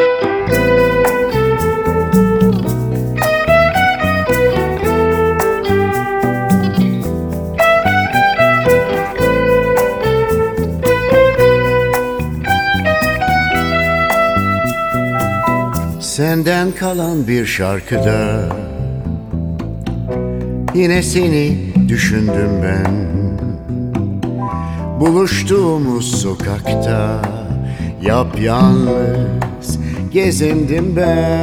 Senden kalan bir şarkıda yine seni düşündüm ben. Buluştuğumuz sokakta yapyalnız gezindim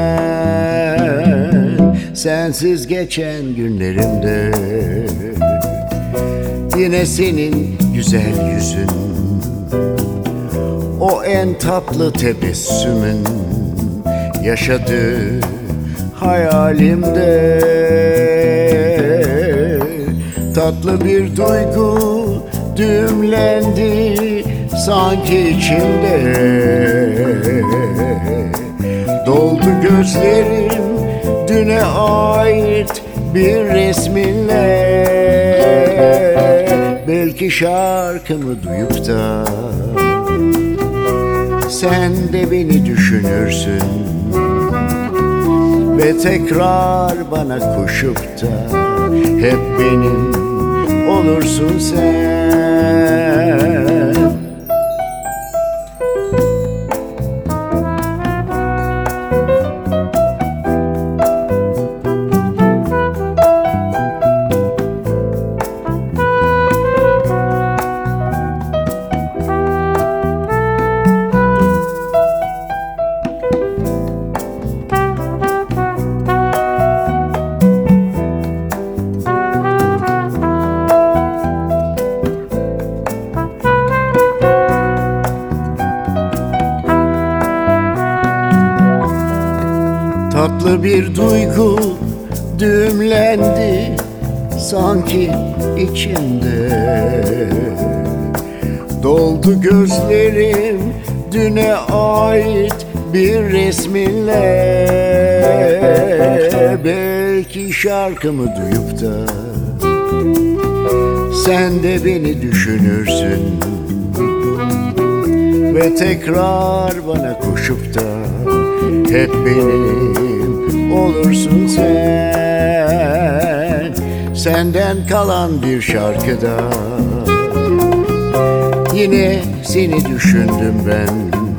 ben. Sensiz geçen günlerimde yine senin güzel yüzün, o en tatlı tebessümün yaşadı hayalimde. Tatlı bir duygu düğümlendi sanki içimde. Doldu gözlerim düne ait bir resminle. Belki şarkımı duyup da sen de beni düşünürsün ve tekrar bana koşup da hep benim olursun sen. Tatlı bir duygu düğümlendi sanki içimde. Doldu gözlerim düne ait bir resminle. Belki şarkımı duyup da sen de beni düşünürsün ve tekrar bana koşup da hep benim olursun sen. Senden kalan bir şarkıda yine seni düşündüm ben.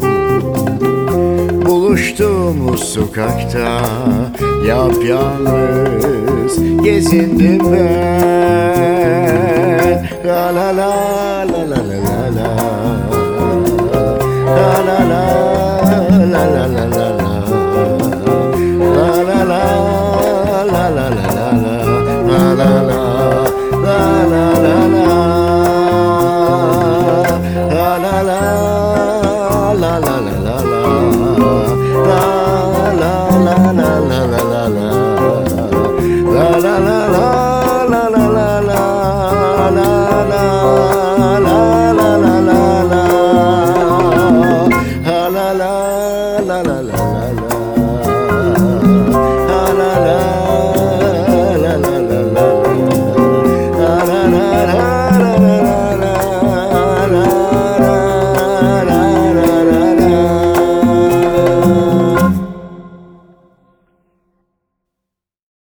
Buluştuğumuz sokakta yapyalnız gezindim ben. La la la la la la la la la la la la la la.